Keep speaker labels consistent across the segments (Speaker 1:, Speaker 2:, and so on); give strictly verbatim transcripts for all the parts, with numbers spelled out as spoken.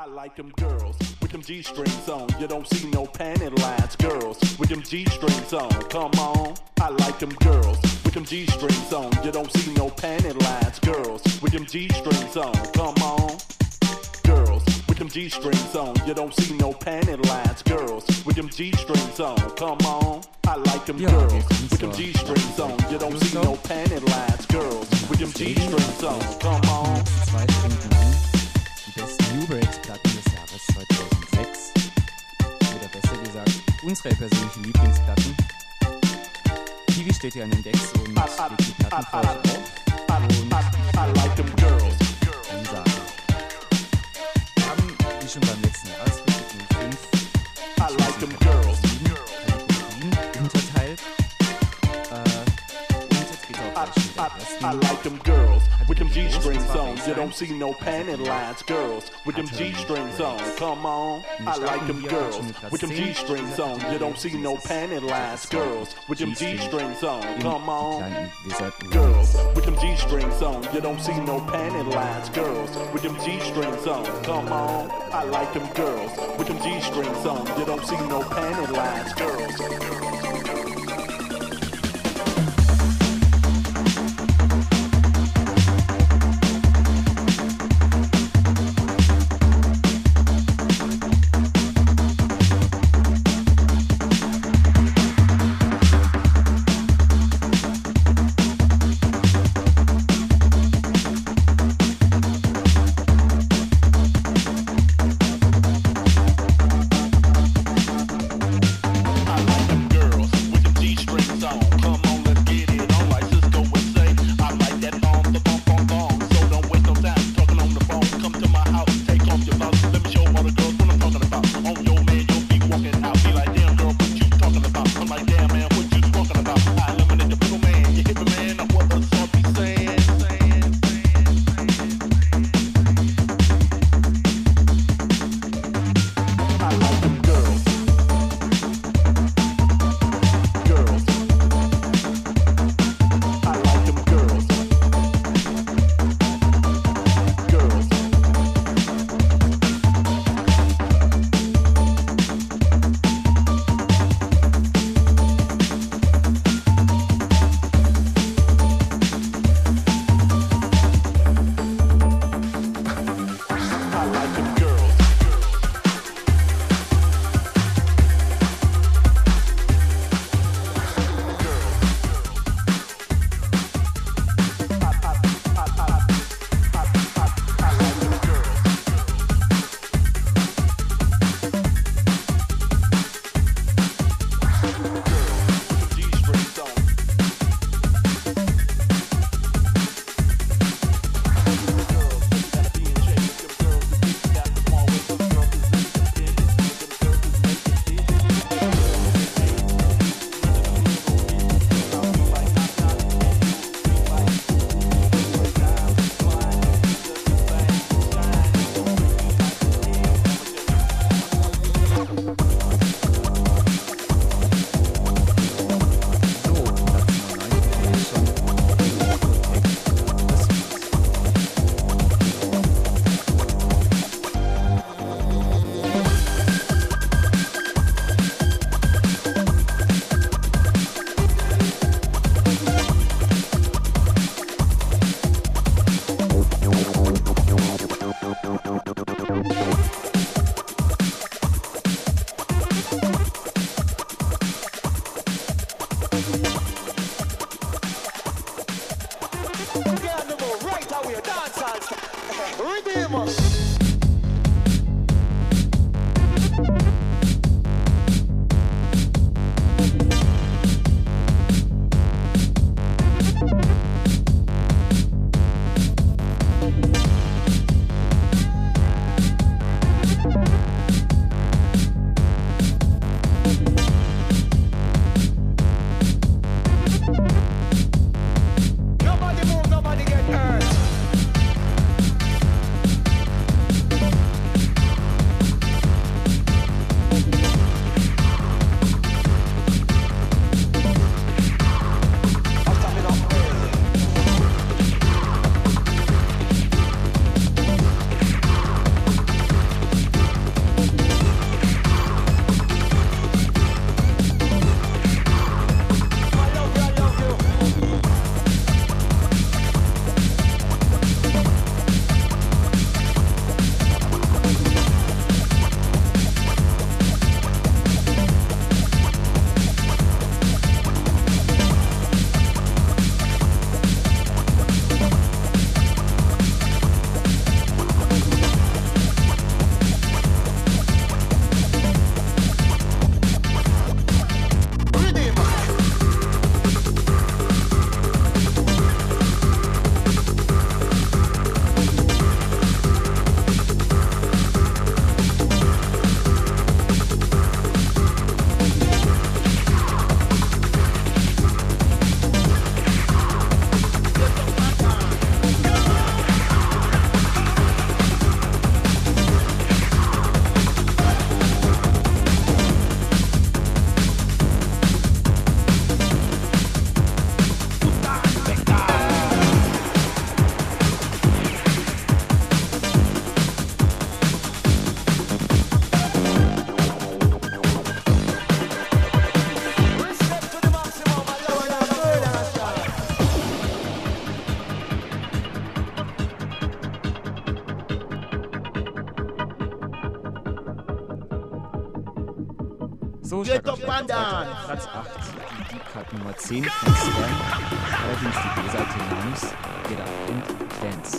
Speaker 1: I like them girls with them G-strings on. You don't see no panty lines. Girls with them G-strings on. Come on. I like them girls with them G-strings on. You don't see no panty lines. Girls with them G-strings on. Come on. Girls with them G-strings on. You don't see no panty lines. Girls with them G-strings on. Come on. I like them
Speaker 2: Ja,
Speaker 1: girls
Speaker 2: wir kommen
Speaker 1: with them
Speaker 2: zur
Speaker 1: G-strings on. You don't see no panty lines. Girls with them G-strings on. Come on.
Speaker 2: Zwei Stunden lang die besten New Breaks-Platten des Jahres zweitausendsechs. Oder besser gesagt, unsere persönlichen Lieblingsplatten. Kiwi steht hier an den Decks und legt die Platten für euch auf. Und
Speaker 1: I like them girls.
Speaker 2: dann sagen. Wir haben, wie schon beim letzten Jahresrückblick, nur fünf
Speaker 1: I like them girls.
Speaker 2: Kategorien unterteilt. Äh, und jetzt geht auch gleich mit der
Speaker 1: I
Speaker 2: ersten.
Speaker 1: like them girls with them G-strings on. You don't see no panty lines. Girls with them G-strings on. Come on. I like them girls with them G-strings on. You don't see no panty lines. Girls with them G-strings on. Come on. Girls with them G-strings on. You don't see no panty lines. Girls with them G-strings on. Come on. I like them girls with them G-strings on. You don't see no panty lines. Girls. I like them girls.
Speaker 2: So stark auf weiter. Platz acht, die Deep Cut Nummer zehn von Stan. Allerdings die B-Seite namens Get Up and Dance.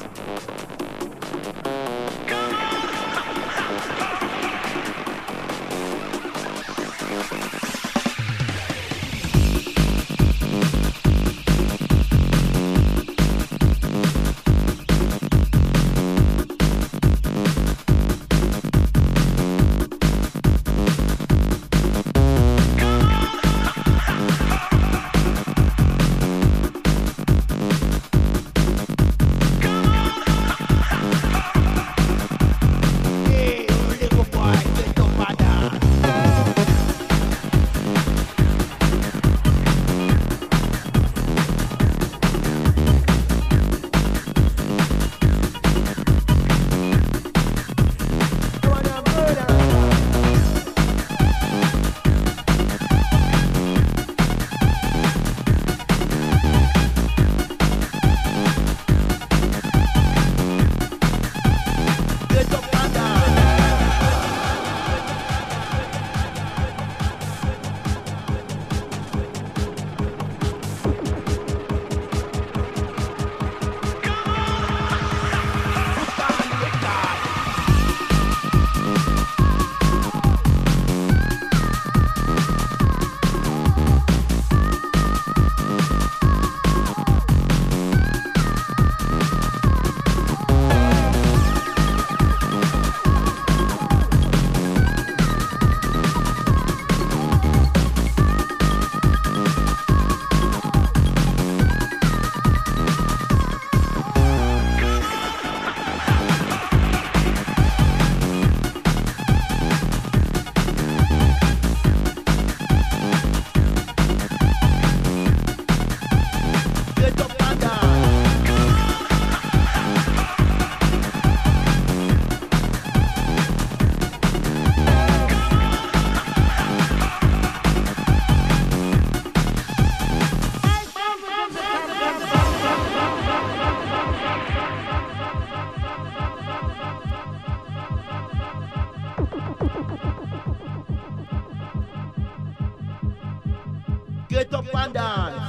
Speaker 3: Get up and dance.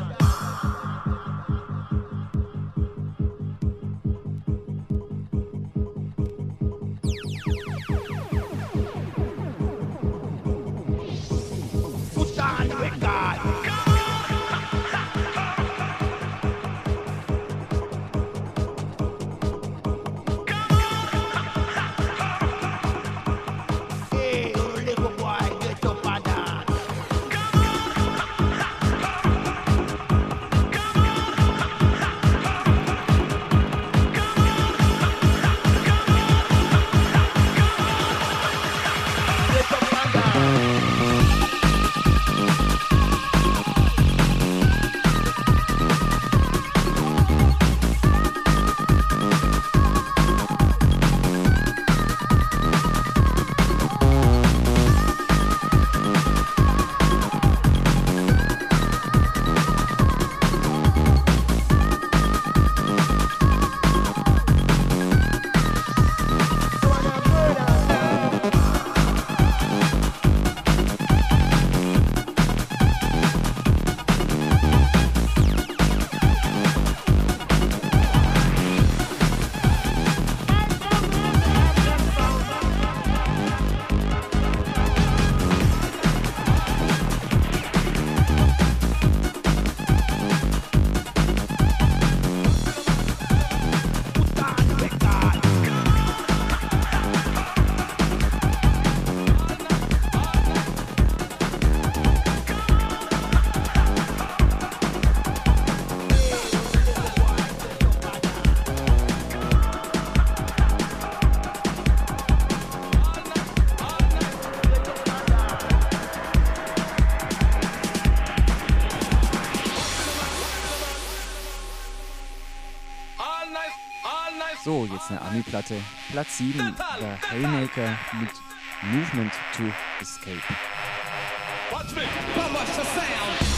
Speaker 3: Put on the record. Hey, little boy, get up and dance.
Speaker 2: So, jetzt eine Ami-Platte. Platz sieben war Haymaker mit Movement to Escape.
Speaker 4: Watch me, how much the sound?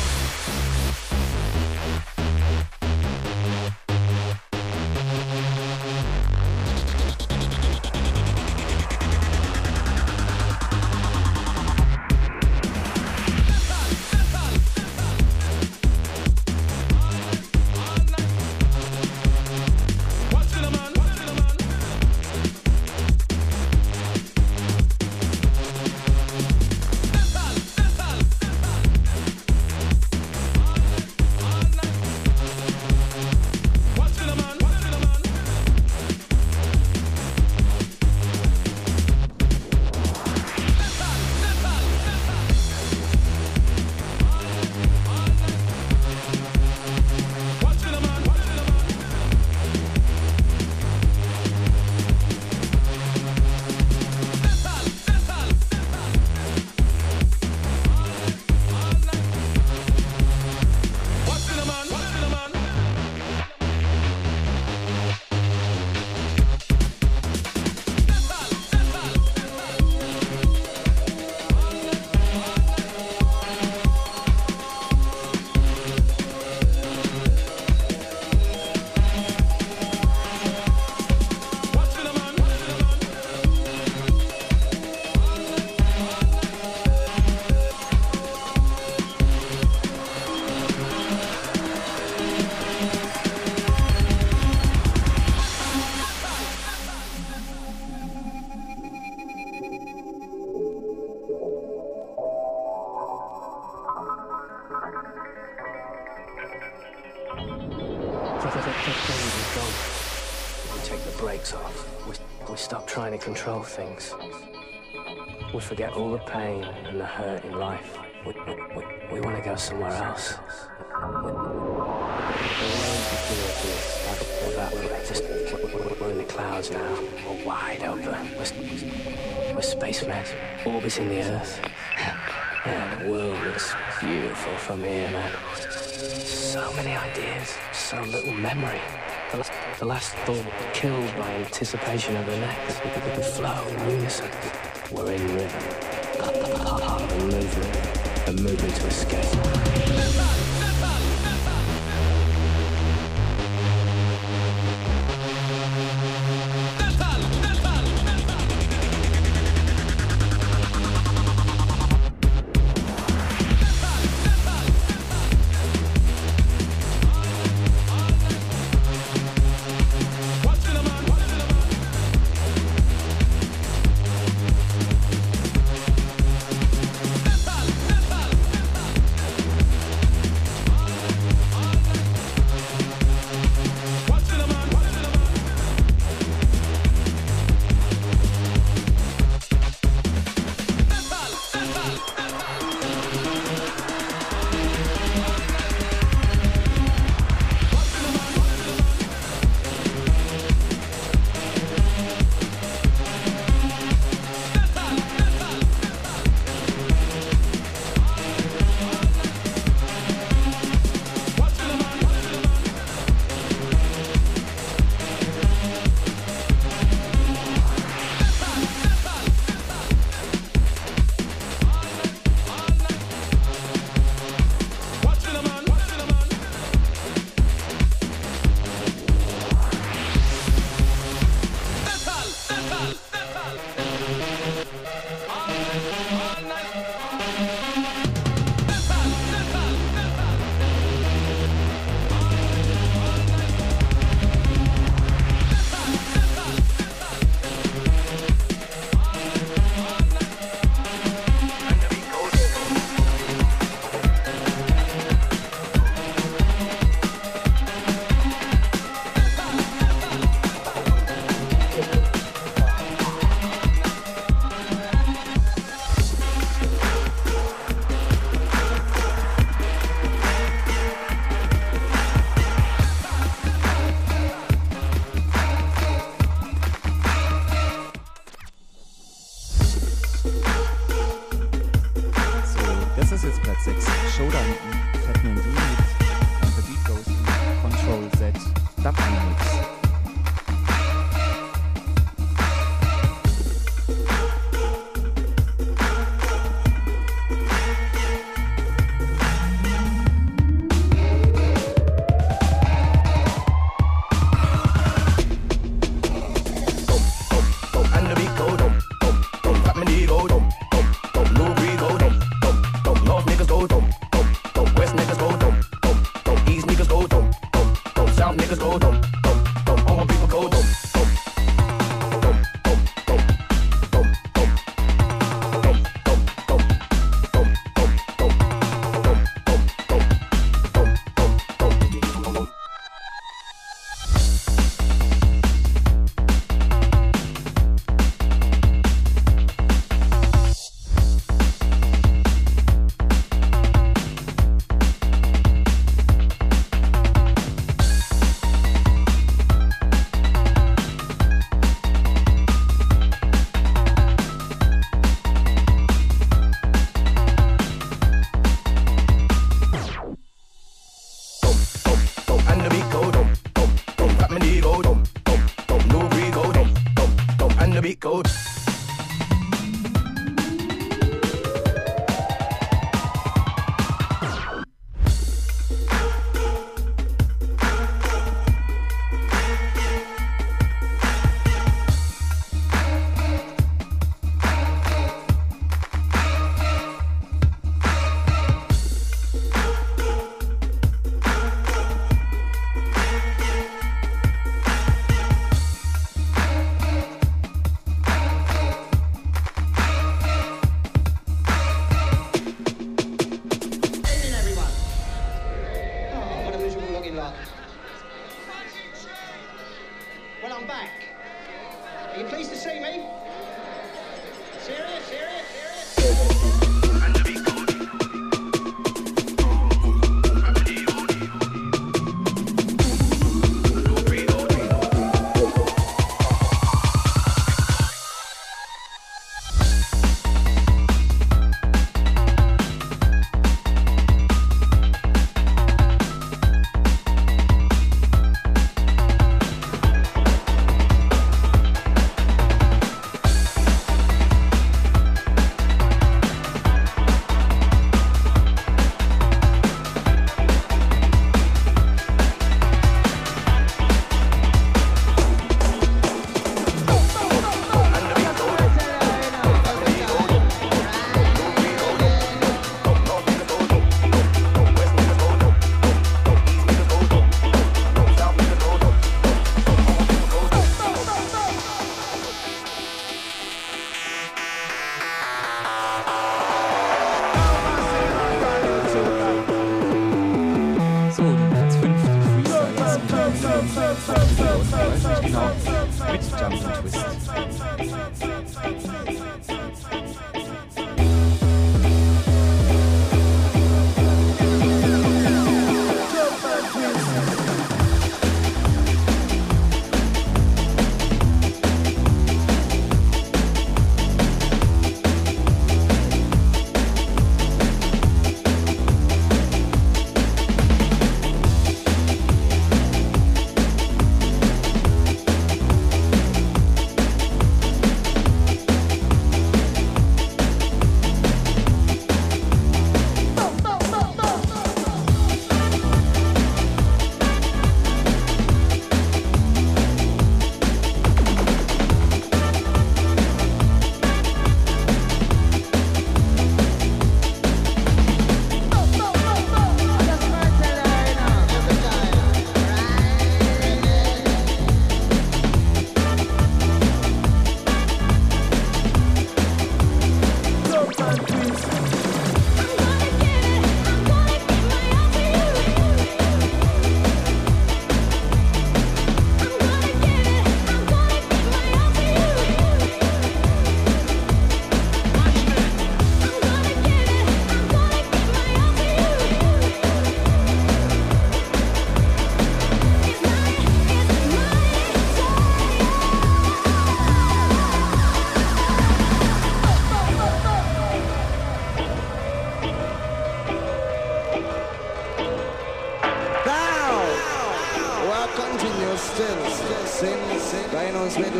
Speaker 5: trying to control things. We forget all the pain and the hurt in life. We, we, we, we want to go somewhere else. We, we that, we're, just, we're in the clouds now. We're wide open. We're, we're spacemen, orbiting the Earth. Yeah, the world looks beautiful from here, man. So many ideas, so little memory. The last, the last thought killed by anticipation of the next. We flow in unison. We're in rhythm. Part of a movement. A movement to escape.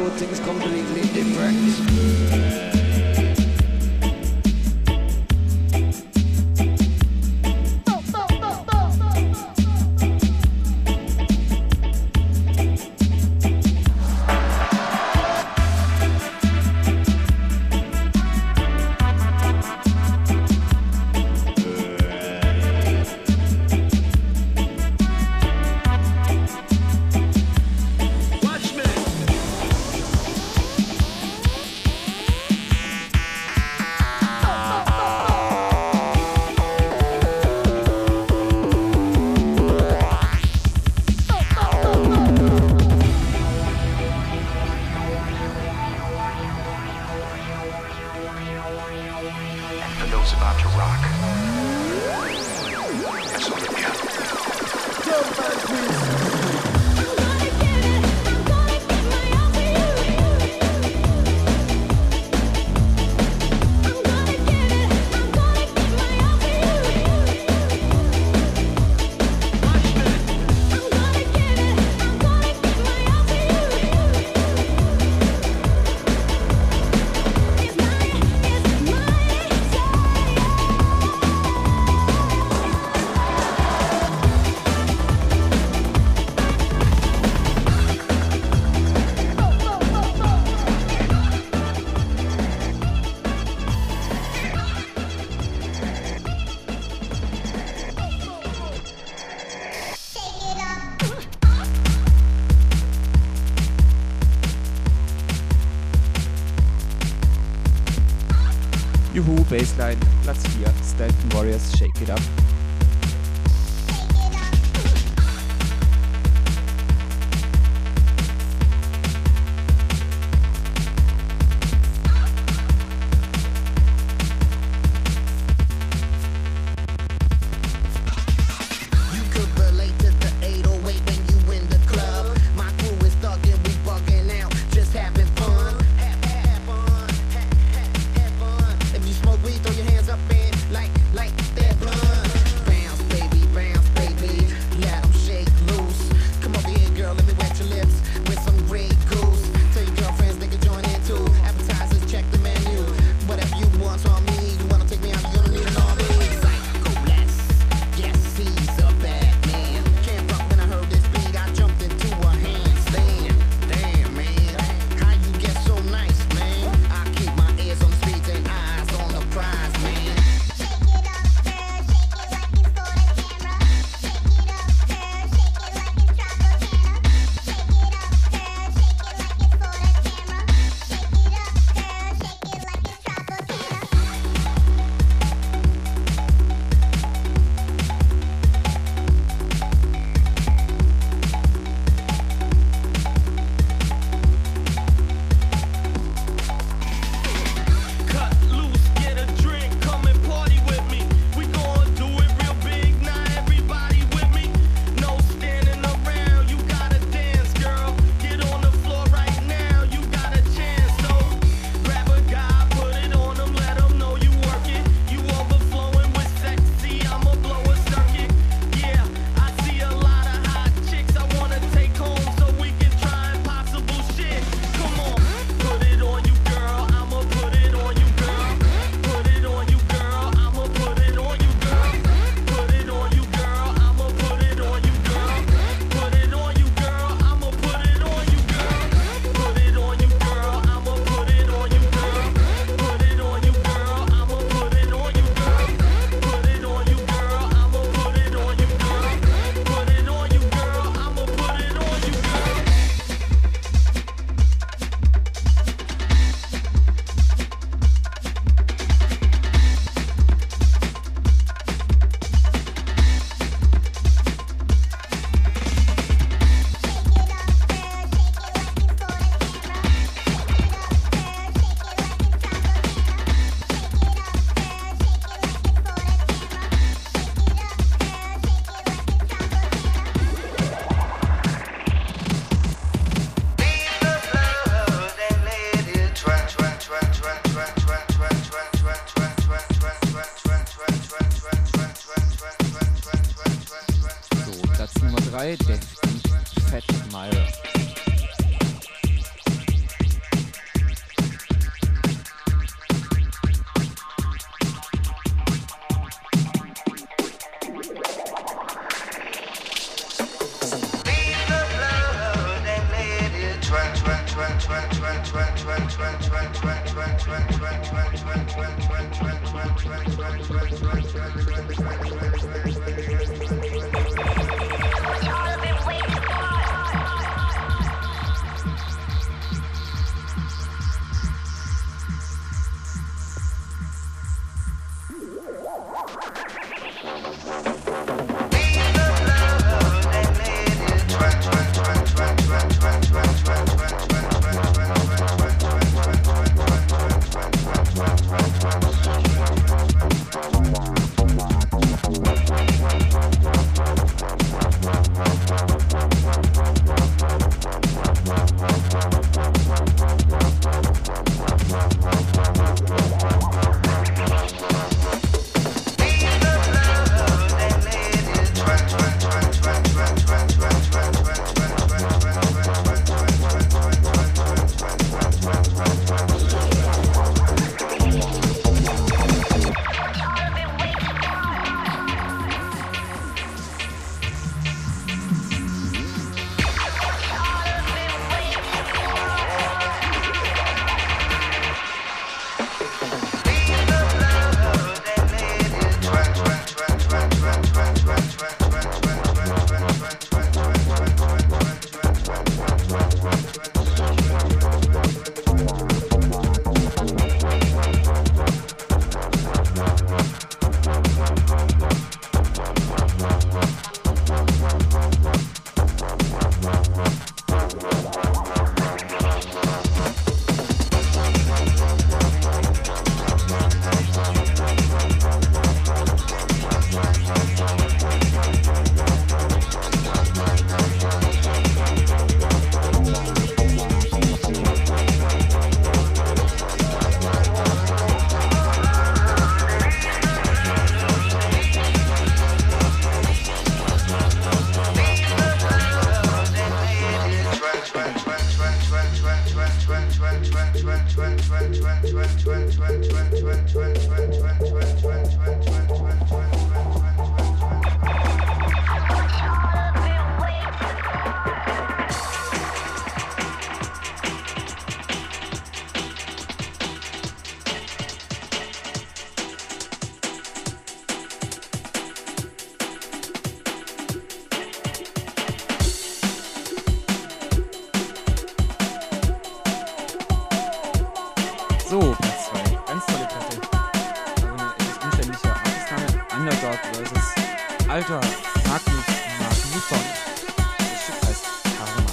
Speaker 6: do things completely different.
Speaker 2: Juhu, Bassline, Platz vier, Stanton Warriors, Shake It Up. drei, Defton, Fat Mire. So, Platz zwei. Ganz tolle Platte. Also eine etwas umständliche Artistname. Underdog versus Alter Magnus Magnusson. Das Stück heißt Karma.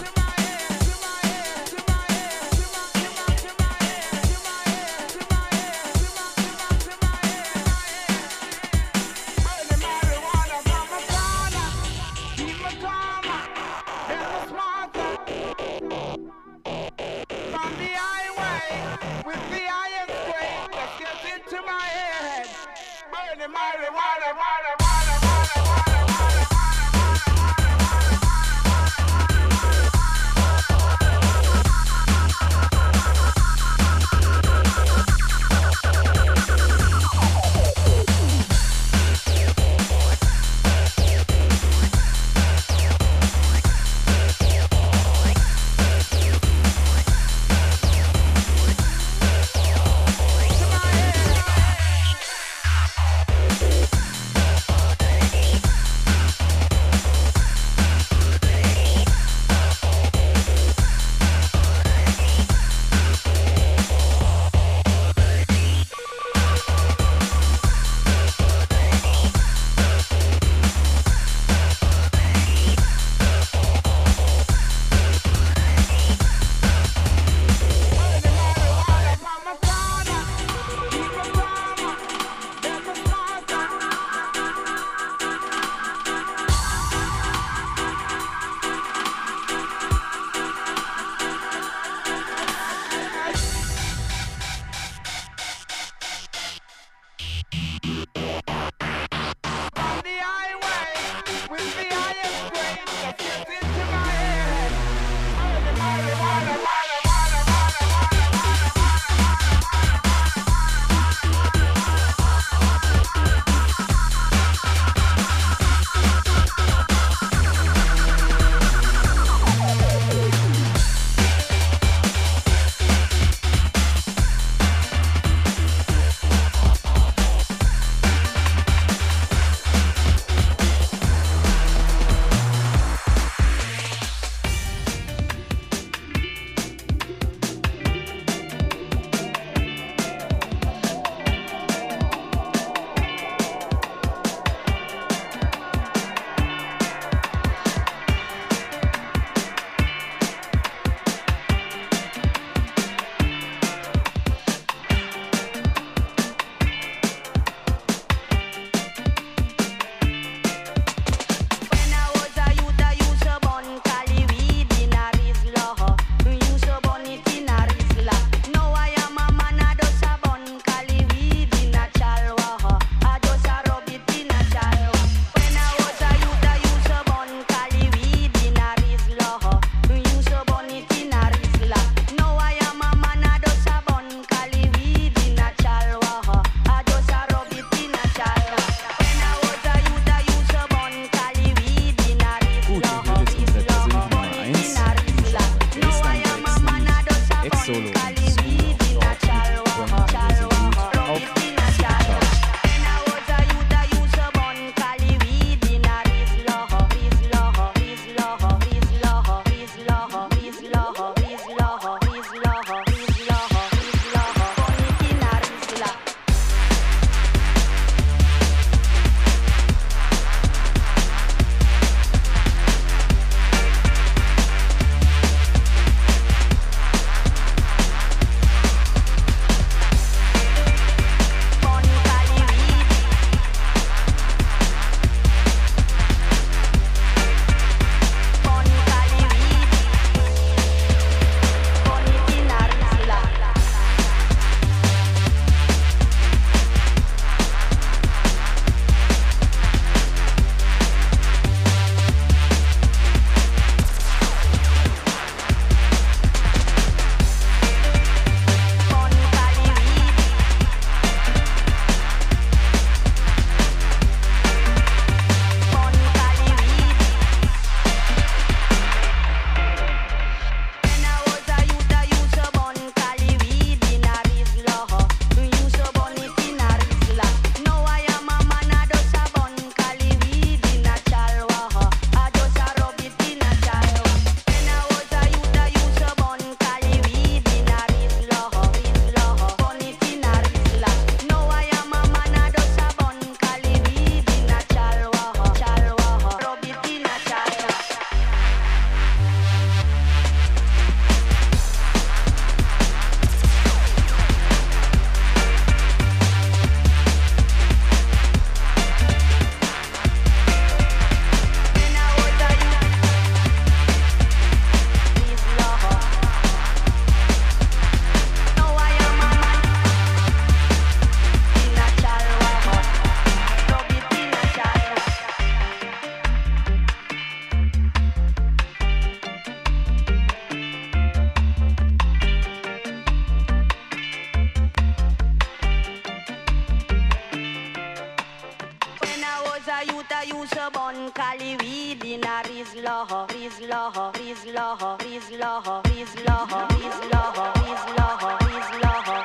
Speaker 7: youth a use a bun, cali weed in a Rizla, Rizla, Rizla, Rizla, Rizla, Rizla, Rizla, Rizla.